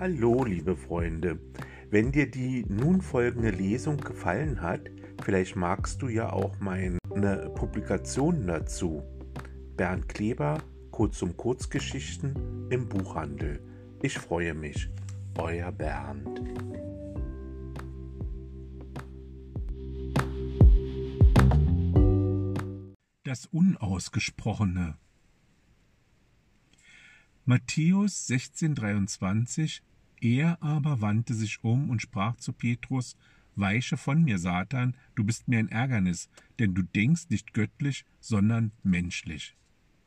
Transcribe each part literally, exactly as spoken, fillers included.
Hallo, liebe Freunde. Wenn dir die nun folgende Lesung gefallen hat, vielleicht magst du ja auch meine Publikation dazu. Bernd Kleber, Kurz um Kurzgeschichten im Buchhandel. Ich freue mich. Euer Bernd. Das Unausgesprochene. Matthäus sechzehn dreiundzwanzig: Er aber wandte sich um und sprach zu Petrus: Weiche von mir, Satan, du bist mir ein Ärgernis, denn du denkst nicht göttlich, sondern menschlich.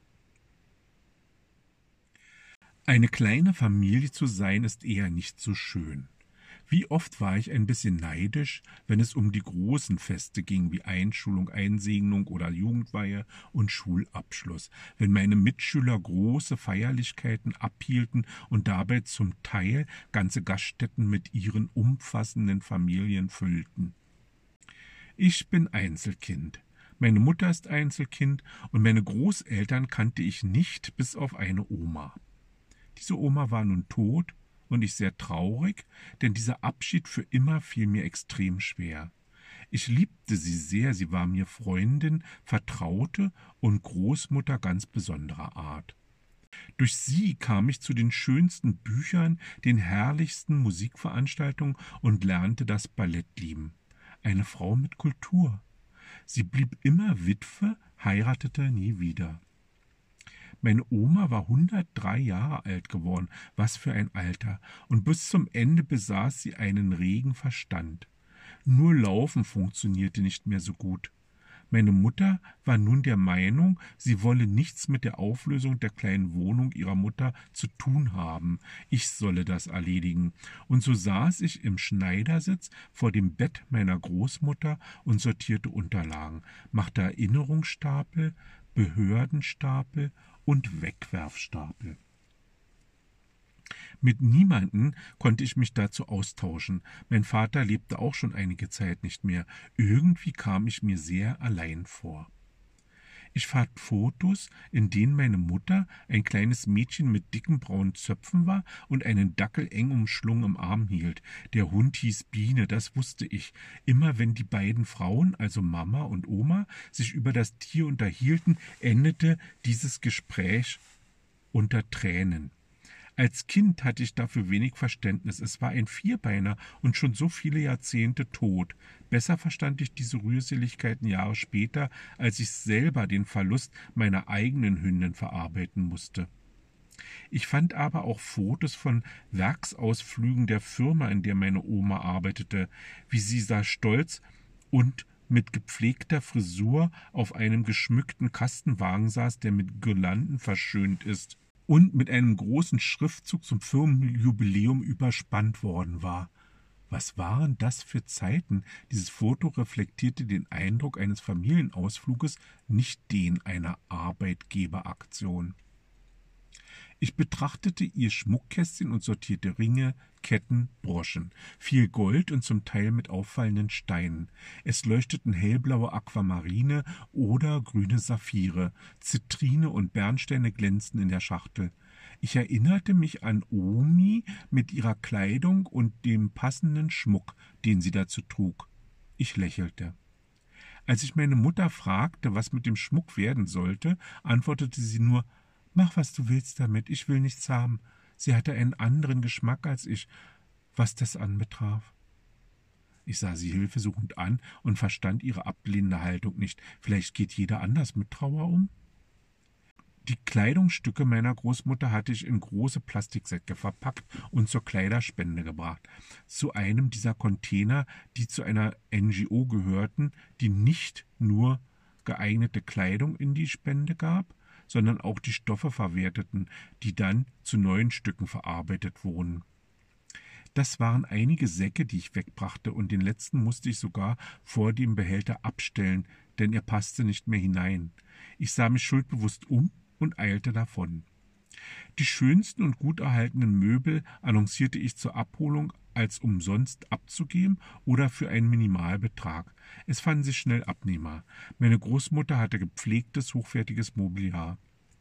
Eine kleine Familie zu sein, ist eher nicht so schön. Wie oft war ich ein bisschen neidisch, wenn es um die großen Feste ging, wie Einschulung, Einsegnung oder Jugendweihe und Schulabschluss, wenn meine Mitschüler große Feierlichkeiten abhielten und dabei zum Teil ganze Gaststätten mit ihren umfassenden Familien füllten. Ich bin Einzelkind. Meine Mutter ist Einzelkind und meine Großeltern kannte ich nicht, bis auf eine Oma. Diese Oma war nun tot, und ich sehr traurig, denn dieser Abschied für immer fiel mir extrem schwer. Ich liebte sie sehr, sie war mir Freundin, Vertraute und Großmutter ganz besonderer Art. Durch sie kam ich zu den schönsten Büchern, den herrlichsten Musikveranstaltungen und lernte das Ballett lieben. Eine Frau mit Kultur. Sie blieb immer Witwe, heiratete nie wieder. Meine Oma war hundertdrei Jahre alt geworden, was für ein Alter, und bis zum Ende besaß sie einen regen Verstand. Nur Laufen funktionierte nicht mehr so gut. Meine Mutter war nun der Meinung, sie wolle nichts mit der Auflösung der kleinen Wohnung ihrer Mutter zu tun haben. Ich solle das erledigen. Und so saß ich im Schneidersitz vor dem Bett meiner Großmutter und sortierte Unterlagen, machte Erinnerungsstapel, Behördenstapel und Wegwerfstapel. Mit niemanden konnte ich mich dazu austauschen. Mein Vater lebte auch schon einige Zeit nicht mehr. Irgendwie kam ich mir sehr allein vor. Ich fand Fotos, in denen meine Mutter ein kleines Mädchen mit dicken braunen Zöpfen war und einen Dackel eng umschlungen im Arm hielt. Der Hund hieß Biene, das wusste ich. Immer wenn die beiden Frauen, also Mama und Oma, sich über das Tier unterhielten, endete dieses Gespräch unter Tränen. Als Kind hatte ich dafür wenig Verständnis. Es war ein Vierbeiner und schon so viele Jahrzehnte tot. Besser verstand ich diese Rührseligkeiten Jahre später, als ich selber den Verlust meiner eigenen Hündin verarbeiten musste. Ich fand aber auch Fotos von Werksausflügen der Firma, in der meine Oma arbeitete, wie sie da stolz und mit gepflegter Frisur auf einem geschmückten Kastenwagen saß, der mit Girlanden verschönt ist und mit einem großen Schriftzug zum Firmenjubiläum überspannt worden war. Was waren das für Zeiten? Dieses Foto reflektierte den Eindruck eines Familienausfluges, nicht den einer Arbeitgeberaktion. Ich betrachtete ihr Schmuckkästchen und sortierte Ringe, Ketten, Broschen. Viel Gold und zum Teil mit auffallenden Steinen. Es leuchteten hellblaue Aquamarine oder grüne Saphire. Zitrine und Bernsteine glänzten in der Schachtel. Ich erinnerte mich an Omi mit ihrer Kleidung und dem passenden Schmuck, den sie dazu trug. Ich lächelte. Als ich meine Mutter fragte, was mit dem Schmuck werden sollte, antwortete sie nur: »Mach, was du willst damit, ich will nichts haben.« Sie hatte einen anderen Geschmack als ich, was das anbetraf. Ich sah sie hilfesuchend an und verstand ihre ablehnende Haltung nicht. Vielleicht geht jeder anders mit Trauer um? Die Kleidungsstücke meiner Großmutter hatte ich in große Plastiksäcke verpackt und zur Kleiderspende gebracht. Zu einem dieser Container, die zu einer N G O gehörten, die nicht nur geeignete Kleidung in die Spende gab, sondern auch die Stoffe verwerteten, die dann zu neuen Stücken verarbeitet wurden. Das waren einige Säcke, die ich wegbrachte, und den letzten musste ich sogar vor dem Behälter abstellen, denn er passte nicht mehr hinein. Ich sah mich schuldbewusst um und eilte davon. Die schönsten und gut erhaltenen Möbel annoncierte ich zur Abholung als umsonst abzugeben oder für einen Minimalbetrag. Es fanden sich schnell Abnehmer. Meine Großmutter hatte gepflegtes, hochwertiges Mobiliar.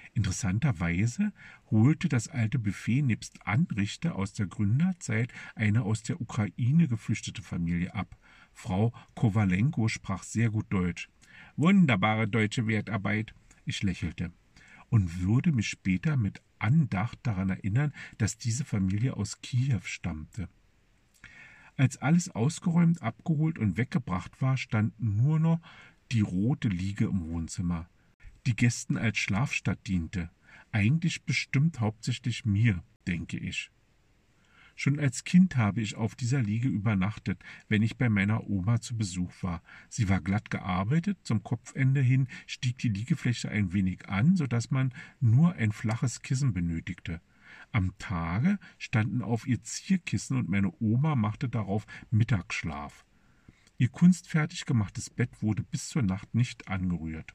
Interessanterweise holte das alte Buffet nebst Anrichter aus der Gründerzeit eine aus der Ukraine geflüchtete Familie ab. Frau Kowalenko sprach sehr gut Deutsch. »Wunderbare deutsche Wertarbeit«, ich lächelte und würde mich später mit Andacht daran erinnern, dass diese Familie aus Kiew stammte. Als alles ausgeräumt, abgeholt und weggebracht war, stand nur noch die rote Liege im Wohnzimmer, die Gästen als Schlafstatt diente, eigentlich bestimmt hauptsächlich mir, denke ich. Schon als Kind habe ich auf dieser Liege übernachtet, wenn ich bei meiner Oma zu Besuch war. Sie war glatt gearbeitet, zum Kopfende hin stieg die Liegefläche ein wenig an, so dass man nur ein flaches Kissen benötigte. Am Tage standen auf ihr Zierkissen und meine Oma machte darauf Mittagsschlaf. Ihr kunstfertig gemachtes Bett wurde bis zur Nacht nicht angerührt.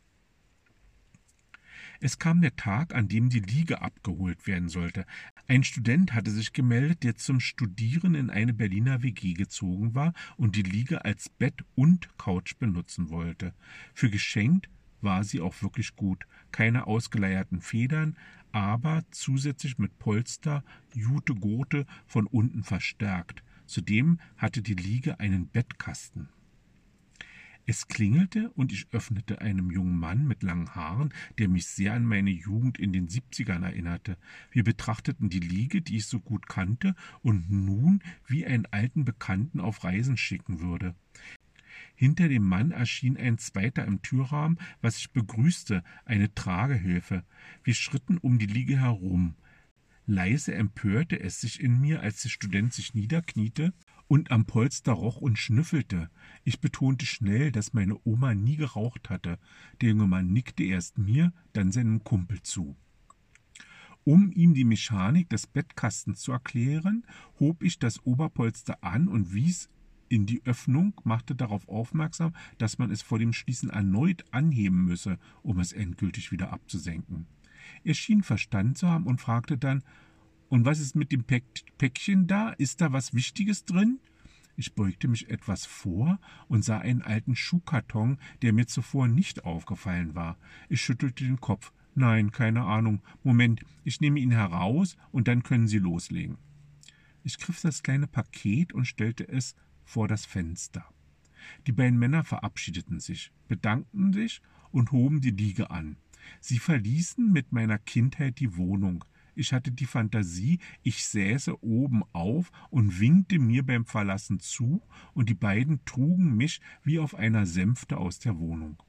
Es kam der Tag, an dem die Liege abgeholt werden sollte. Ein Student hatte sich gemeldet, der zum Studieren in eine Berliner W G gezogen war und die Liege als Bett und Couch benutzen wollte. Für geschenkt war sie auch wirklich gut. Keine ausgeleierten Federn, aber zusätzlich mit Polster, Jute Gurte von unten verstärkt. Zudem hatte die Liege einen Bettkasten. Es klingelte und ich öffnete einem jungen Mann mit langen Haaren, der mich sehr an meine Jugend in den siebzigern erinnerte. Wir betrachteten die Liege, die ich so gut kannte und nun wie einen alten Bekannten auf Reisen schicken würde. Hinter dem Mann erschien ein zweiter im Türrahmen, was ich begrüßte, eine Tragehilfe. Wir schritten um die Liege herum. Leise empörte es sich in mir, als der Student sich niederkniete und am Polster roch und schnüffelte. Ich betonte schnell, dass meine Oma nie geraucht hatte. Der junge Mann nickte erst mir, dann seinem Kumpel zu. Um ihm die Mechanik des Bettkastens zu erklären, hob ich das Oberpolster an und wies in die Öffnung, machte darauf aufmerksam, dass man es vor dem Schließen erneut anheben müsse, um es endgültig wieder abzusenken. Er schien Verstand zu haben und fragte dann, »Und was ist mit dem Päck Päckchen da? Ist da was Wichtiges drin?« Ich beugte mich etwas vor und sah einen alten Schuhkarton, der mir zuvor nicht aufgefallen war. Ich schüttelte den Kopf. »Nein, keine Ahnung. Moment, ich nehme ihn heraus und dann können Sie loslegen.« Ich griff das kleine Paket und stellte es vor das Fenster. Die beiden Männer verabschiedeten sich, bedankten sich und hoben die Liege an. Sie verließen mit meiner Kindheit die Wohnung. Ich hatte die Fantasie, ich säße oben auf und winkte mir beim Verlassen zu, und die beiden trugen mich wie auf einer Sänfte aus der Wohnung.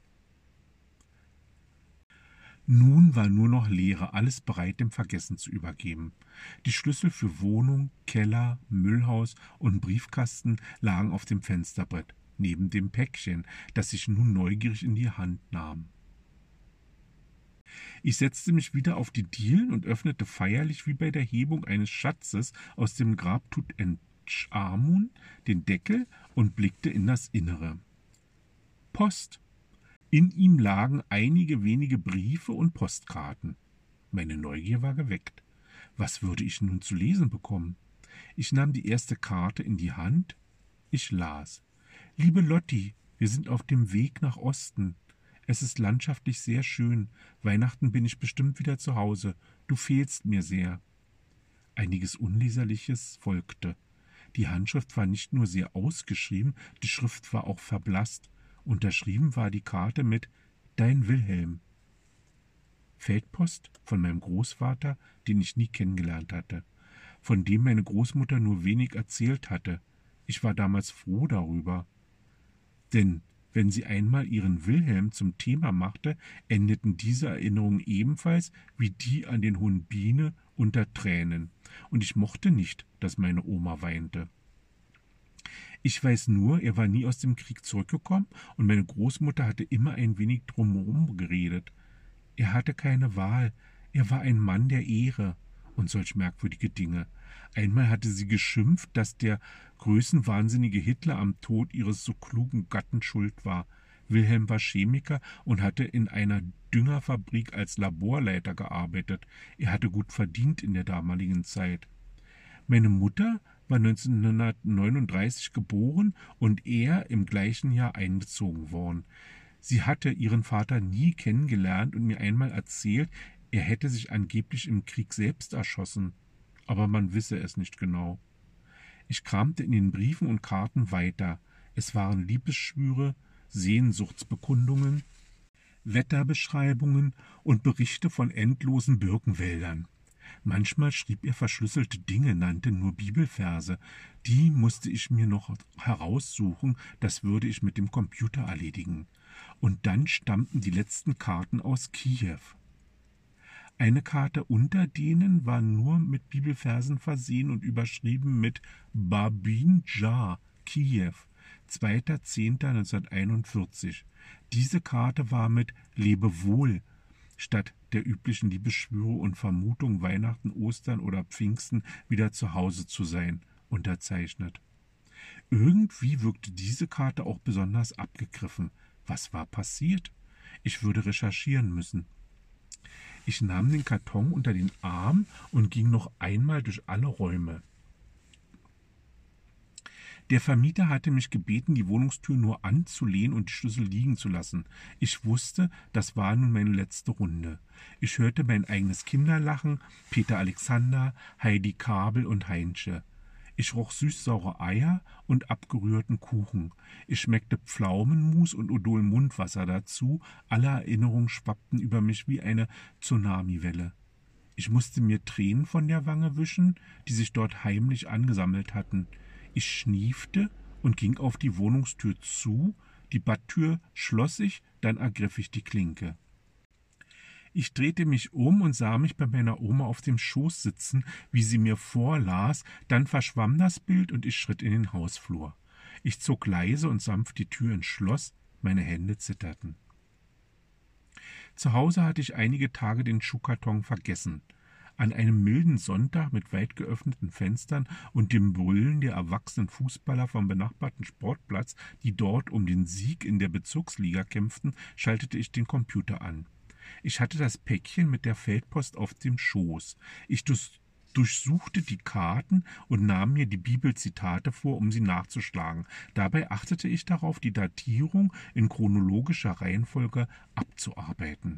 Nun war nur noch Leere, alles bereit, dem Vergessen zu übergeben. Die Schlüssel für Wohnung, Keller, Müllhaus und Briefkasten lagen auf dem Fensterbrett, neben dem Päckchen, das ich nun neugierig in die Hand nahm. Ich setzte mich wieder auf die Dielen und öffnete feierlich wie bei der Hebung eines Schatzes aus dem Grab Tutanchamun den Deckel und blickte in das Innere. Post. In ihm lagen einige wenige Briefe und Postkarten. Meine Neugier war geweckt. Was würde ich nun zu lesen bekommen? Ich nahm die erste Karte in die Hand. Ich las. »Liebe Lotti, wir sind auf dem Weg nach Osten. Es ist landschaftlich sehr schön. Weihnachten bin ich bestimmt wieder zu Hause. Du fehlst mir sehr.« Einiges Unleserliches folgte. Die Handschrift war nicht nur sehr ausgeschrieben, die Schrift war auch verblasst. Unterschrieben war die Karte mit »Dein Wilhelm«. Feldpost von meinem Großvater, den ich nie kennengelernt hatte, von dem meine Großmutter nur wenig erzählt hatte. Ich war damals froh darüber. Denn wenn sie einmal ihren Wilhelm zum Thema machte, endeten diese Erinnerungen ebenfalls wie die an den Hund Biene unter Tränen. Und ich mochte nicht, dass meine Oma weinte. Ich weiß nur, er war nie aus dem Krieg zurückgekommen und meine Großmutter hatte immer ein wenig drumherum geredet. Er hatte keine Wahl, er war ein Mann der Ehre und solch merkwürdige Dinge. Einmal hatte sie geschimpft, dass der größenwahnsinnige Hitler am Tod ihres so klugen Gatten schuld war. Wilhelm war Chemiker und hatte in einer Düngerfabrik als Laborleiter gearbeitet. Er hatte gut verdient in der damaligen Zeit. Meine Mutter war neunzehnhundertneununddreißig geboren und er im gleichen Jahr eingezogen worden. Sie hatte ihren Vater nie kennengelernt und mir einmal erzählt, Er hätte sich angeblich im Krieg selbst erschossen, aber man wisse es nicht genau. Ich kramte in den Briefen und Karten weiter. Es waren Liebesschwüre, Sehnsuchtsbekundungen, Wetterbeschreibungen und Berichte von endlosen Birkenwäldern. Manchmal schrieb er verschlüsselte Dinge, nannte nur Bibelverse. Die musste ich mir noch heraussuchen, das würde ich mit dem Computer erledigen. Und dann stammten die letzten Karten aus Kiew. Eine Karte unter denen war nur mit Bibelversen versehen und überschrieben mit Babin Jar, Kiew, zweiter zehnter neunzehnhunderteinundvierzig. Diese Karte war mit Lebewohl statt der üblichen Liebesschwüre und Vermutung, Weihnachten, Ostern oder Pfingsten wieder zu Hause zu sein, unterzeichnet. Irgendwie wirkte diese Karte auch besonders abgegriffen. Was war passiert? Ich würde recherchieren müssen. Ich nahm den Karton unter den Arm und ging noch einmal durch alle Räume. Der Vermieter hatte mich gebeten, die Wohnungstür nur anzulehnen und die Schlüssel liegen zu lassen. Ich wusste, das war nun meine letzte Runde. Ich hörte mein eigenes Kinderlachen, Peter Alexander, Heidi Kabel und Heinche. Ich roch süß-saure Eier und abgerührten Kuchen. Ich schmeckte Pflaumenmus und Odol Mundwasser dazu. Alle Erinnerungen schwappten über mich wie eine Tsunamiwelle. Ich musste mir Tränen von der Wange wischen, die sich dort heimlich angesammelt hatten. Ich schniefte und ging auf die Wohnungstür zu. Die Badtür schloss sich, dann ergriff ich die Klinke. Ich drehte mich um und sah mich bei meiner Oma auf dem Schoß sitzen, wie sie mir vorlas, dann verschwamm das Bild und ich schritt in den Hausflur. Ich zog leise und sanft die Tür ins Schloss, meine Hände zitterten. Zu Hause hatte ich einige Tage den Schuhkarton vergessen. An einem milden Sonntag mit weit geöffneten Fenstern und dem Brüllen der erwachsenen Fußballer vom benachbarten Sportplatz, die dort um den Sieg in der Bezirksliga kämpften, schaltete ich den Computer an. Ich hatte das Päckchen mit der Feldpost auf dem Schoß. Ich durchsuchte die Karten und nahm mir die Bibelzitate vor, um sie nachzuschlagen. Dabei achtete ich darauf, die Datierung in chronologischer Reihenfolge abzuarbeiten.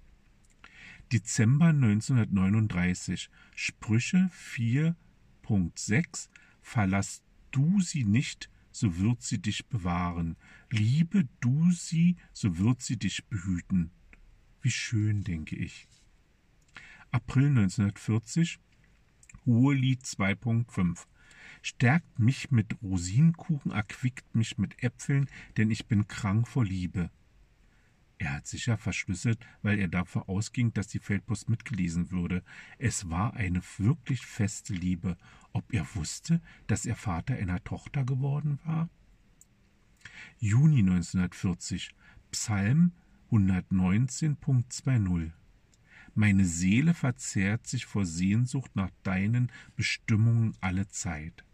Dezember neunzehnhundertneununddreißig, Sprüche vier Punkt sechs, verlass du sie nicht, so wird sie dich bewahren. Liebe du sie, so wird sie dich behüten. Wie schön, denke ich. April neunzehnhundertvierzig, Hohelied zwei Punkt fünf. Stärkt mich mit Rosinenkuchen, erquickt mich mit Äpfeln, denn ich bin krank vor Liebe. Er hat sicher verschlüsselt, weil er davon ausging, dass die Feldpost mitgelesen würde. Es war eine wirklich feste Liebe. Ob er wusste, dass er Vater einer Tochter geworden war? Juni neunzehnhundertvierzig, Psalm hundertneunzehn Punkt zwanzig. Meine Seele verzehrt sich vor Sehnsucht nach deinen Bestimmungen alle Zeit.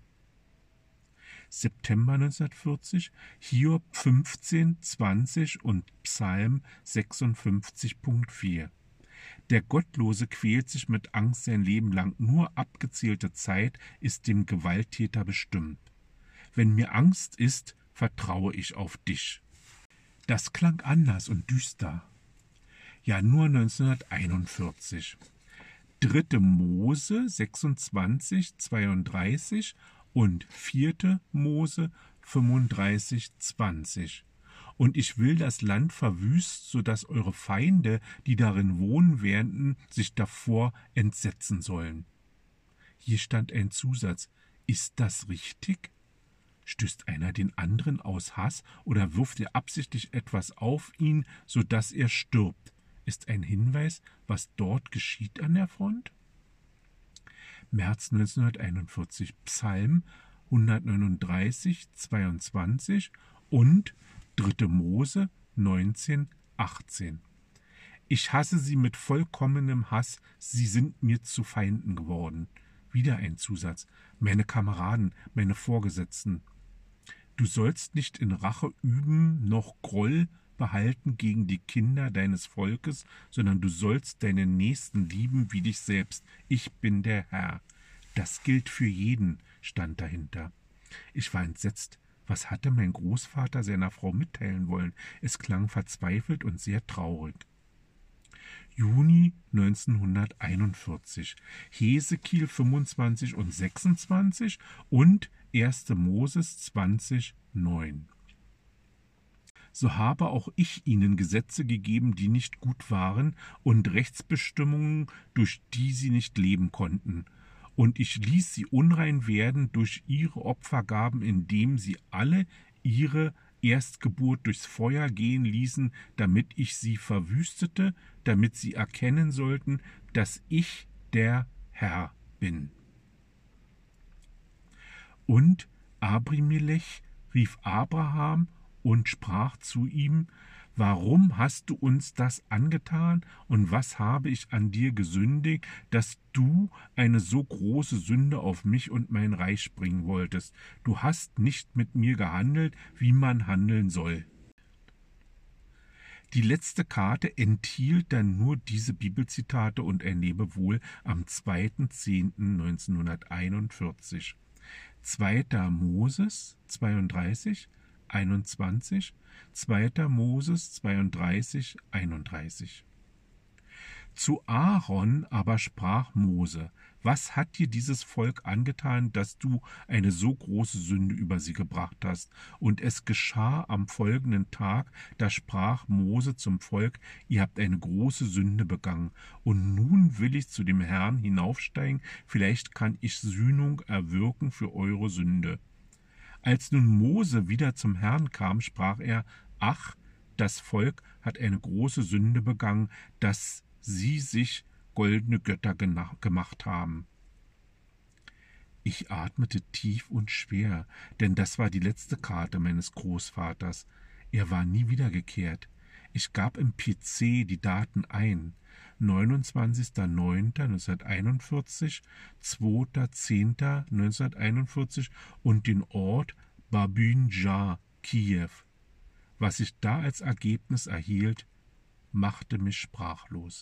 September neunzehnhundertvierzig, Hiob fünfzehn, zwanzig und Psalm sechsundfünfzig Punkt vier. Der Gottlose quält sich mit Angst sein Leben lang, nur abgezählte Zeit ist dem Gewalttäter bestimmt. Wenn mir Angst ist, vertraue ich auf dich. Das klang anders und düster. Januar neunzehnhunderteinundvierzig. Dritte Mose sechsundzwanzig, zweiunddreißig und vierte Mose fünfunddreißig, zwanzig. Und ich will das Land verwüst, so dass eure Feinde, die darin wohnen werden, sich davor entsetzen sollen. Hier stand ein Zusatz. Ist das richtig? Stößt einer den anderen aus Hass oder wirft er absichtlich etwas auf ihn, so dass er stirbt? Ist ein Hinweis, was dort geschieht an der Front? März neunzehnhunderteinundvierzig, Psalm hundertneununddreißig, zweiundzwanzig und dritte Mose neunzehn, achtzehn. Ich hasse sie mit vollkommenem Hass, sie sind mir zu Feinden geworden. Wieder ein Zusatz. Meine Kameraden, meine Vorgesetzten. Du sollst nicht in Rache üben, noch Groll behalten gegen die Kinder deines Volkes, sondern du sollst deinen Nächsten lieben wie dich selbst. Ich bin der Herr. Das gilt für jeden, stand dahinter. Ich war entsetzt. Was hatte mein Großvater seiner Frau mitteilen wollen? Es klang verzweifelt und sehr traurig. Juni neunzehnhunderteinundvierzig, Hesekiel fünfundzwanzig und sechsundzwanzig und erster Moses zwanzig, neun. So habe auch ich ihnen Gesetze gegeben, die nicht gut waren, und Rechtsbestimmungen, durch die sie nicht leben konnten. Und ich ließ sie unrein werden durch ihre Opfergaben, indem sie alle ihre Erstgeburt durchs Feuer gehen ließen, damit ich sie verwüstete, damit sie erkennen sollten, dass ich der Herr bin. Und Abimelech rief Abraham und sprach zu ihm: Warum hast du uns das angetan, und was habe ich an dir gesündigt, dass du eine so große Sünde auf mich und mein Reich bringen wolltest? Du hast nicht mit mir gehandelt, wie man handeln soll. Die letzte Karte enthielt dann nur diese Bibelzitate und ein Lebewohl am zweiter zehnter neunzehnhunderteinundvierzig. zweiter Moses zweiunddreißig, einundzwanzig, zweiter Moses zweiunddreißig, einunddreißig. Zu Aaron aber sprach Mose: Was hat dir dieses Volk angetan, dass du eine so große Sünde über sie gebracht hast? Und es geschah am folgenden Tag, da sprach Mose zum Volk: Ihr habt eine große Sünde begangen, und nun will ich zu dem Herrn hinaufsteigen, vielleicht kann ich Sühnung erwirken für eure Sünde. Als nun Mose wieder zum Herrn kam, sprach er: Ach, das Volk hat eine große Sünde begangen, dass sie sich goldene Götter gemacht haben. Ich atmete tief und schwer, denn das war die letzte Karte meines Großvaters. Er war nie wiedergekehrt. Ich gab im P C die Daten ein: neunundzwanzigster neunter neunzehnhunderteinundvierzig, zweiter zehnter neunzehnhunderteinundvierzig und den Ort Babyn Jar, Kiew. Was ich da als Ergebnis erhielt, machte mich sprachlos.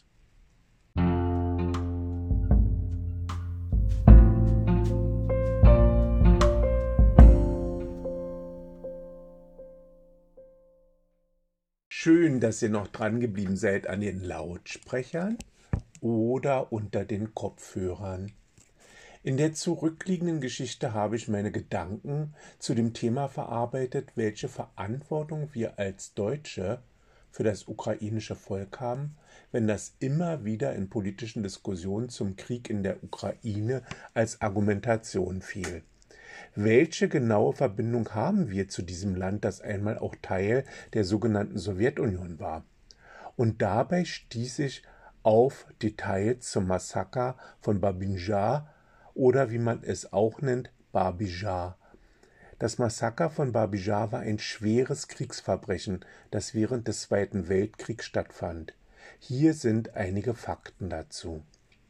Schön, dass ihr noch dran geblieben seid an den Lautsprechern oder unter den Kopfhörern. In der zurückliegenden Geschichte habe ich meine Gedanken zu dem Thema verarbeitet, welche Verantwortung wir als Deutsche für das ukrainische Volk haben, wenn das immer wieder in politischen Diskussionen zum Krieg in der Ukraine als Argumentation fiel. Welche genaue Verbindung haben wir zu diesem Land, das einmal auch Teil der sogenannten Sowjetunion war? Und dabei stieß ich auf Details zum Massaker von Babyn Jar oder wie man es auch nennt, Babi Jar. Das Massaker von Babi Jar war ein schweres Kriegsverbrechen, das während des Zweiten Weltkriegs stattfand. Hier sind einige Fakten dazu.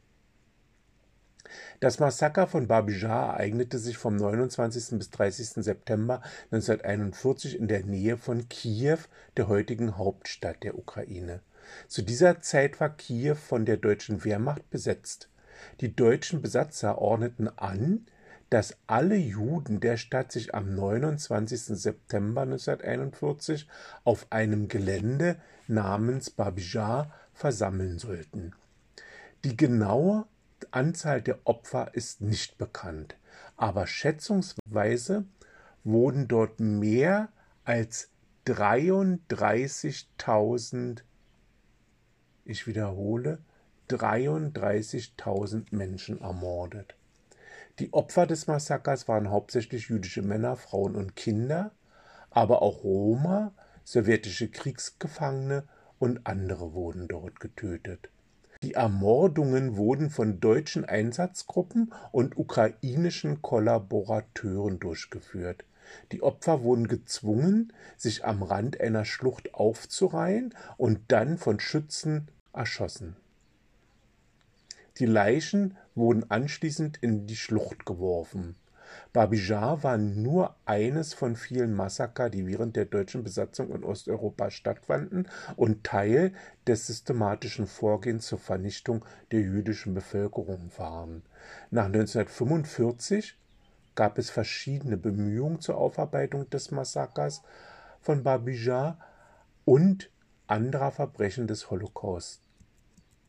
Das Massaker von Babi Jar ereignete sich vom neunundzwanzigsten bis dreißigsten September neunzehnhunderteinundvierzig in der Nähe von Kiew, der heutigen Hauptstadt der Ukraine. Zu dieser Zeit war Kiew von der deutschen Wehrmacht besetzt. Die deutschen Besatzer ordneten an, dass alle Juden der Stadt sich am neunundzwanzigsten September neunzehnhunderteinundvierzig auf einem Gelände namens Babi Jar versammeln sollten. Die genaue Anzahl der Opfer ist nicht bekannt, aber schätzungsweise wurden dort mehr als dreiunddreißigtausend, ich wiederhole, dreiunddreißigtausend Menschen ermordet. Die Opfer des Massakers waren hauptsächlich jüdische Männer, Frauen und Kinder, aber auch Roma, sowjetische Kriegsgefangene und andere wurden dort getötet. Die Ermordungen wurden von deutschen Einsatzgruppen und ukrainischen Kollaborateuren durchgeführt. Die Opfer wurden gezwungen, sich am Rand einer Schlucht aufzureihen und dann von Schützen erschossen. Die Leichen wurden anschließend in die Schlucht geworfen. Babi Jar war nur eines von vielen Massaker, die während der deutschen Besatzung in Osteuropa stattfanden und Teil des systematischen Vorgehens zur Vernichtung der jüdischen Bevölkerung waren. Nach neunzehnhundertfünfundvierzig gab es verschiedene Bemühungen zur Aufarbeitung des Massakers von Babi Jar und anderer Verbrechen des Holocaust.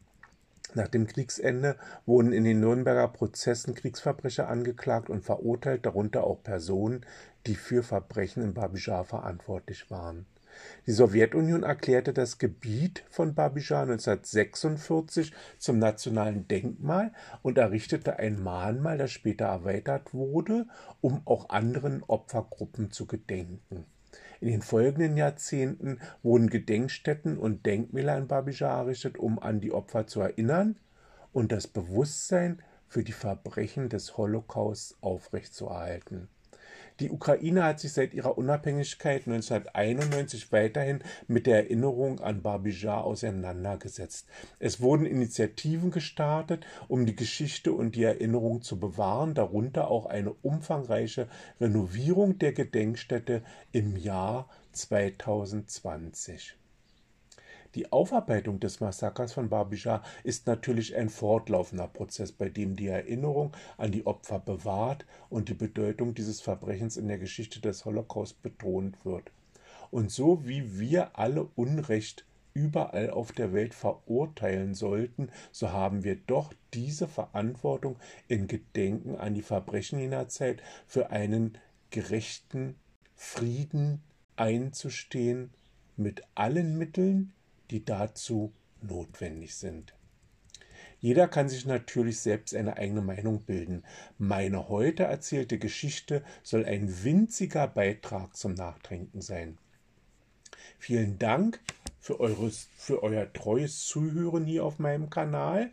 Nach dem Kriegsende wurden in den Nürnberger Prozessen Kriegsverbrecher angeklagt und verurteilt, darunter auch Personen, die für Verbrechen in Babi Jar verantwortlich waren. Die Sowjetunion erklärte das Gebiet von Babi Jar neunzehnhundertsechsundvierzig zum nationalen Denkmal und errichtete ein Mahnmal, das später erweitert wurde, um auch anderen Opfergruppen zu gedenken. In den folgenden Jahrzehnten wurden Gedenkstätten und Denkmäler in Babi Jar errichtet, um an die Opfer zu erinnern und das Bewusstsein für die Verbrechen des Holocaust aufrechtzuerhalten. Die Ukraine hat sich seit ihrer Unabhängigkeit neunzehnhunderteinundneunzig weiterhin mit der Erinnerung an Babi Jar auseinandergesetzt. Es wurden Initiativen gestartet, um die Geschichte und die Erinnerung zu bewahren, darunter auch eine umfangreiche Renovierung der Gedenkstätte im Jahr zweitausendzwanzig. Die Aufarbeitung des Massakers von Babi Jar ist natürlich ein fortlaufender Prozess, bei dem die Erinnerung an die Opfer bewahrt und die Bedeutung dieses Verbrechens in der Geschichte des Holocaust betont wird. Und so wie wir alle Unrecht überall auf der Welt verurteilen sollten, so haben wir doch diese Verantwortung, in Gedenken an die Verbrechen jener Zeit für einen gerechten Frieden einzustehen, mit allen Mitteln, die dazu notwendig sind. Jeder kann sich natürlich selbst eine eigene Meinung bilden. Meine heute erzählte Geschichte soll ein winziger Beitrag zum Nachdenken sein. Vielen Dank für, eures, für euer treues Zuhören hier auf meinem Kanal.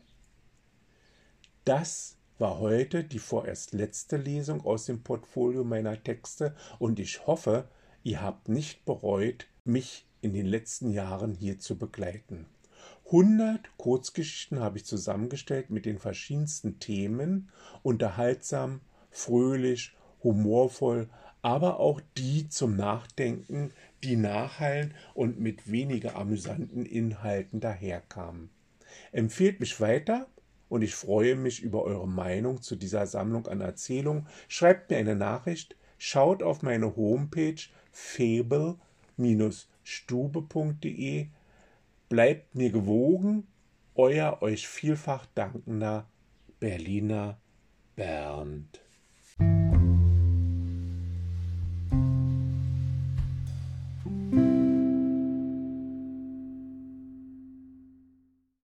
Das war heute die vorerst letzte Lesung aus dem Portfolio meiner Texte und ich hoffe, ihr habt nicht bereut, mich in den letzten Jahren hier zu begleiten. hundert Kurzgeschichten habe ich zusammengestellt mit den verschiedensten Themen, unterhaltsam, fröhlich, humorvoll, aber auch die zum Nachdenken, die nachhallen und mit weniger amüsanten Inhalten daherkamen. Empfehlt mich weiter und ich freue mich über eure Meinung zu dieser Sammlung an Erzählungen. Schreibt mir eine Nachricht, schaut auf meine Homepage fable stube punkt de. Bleibt mir gewogen, euer euch vielfach dankender Berliner Bernd.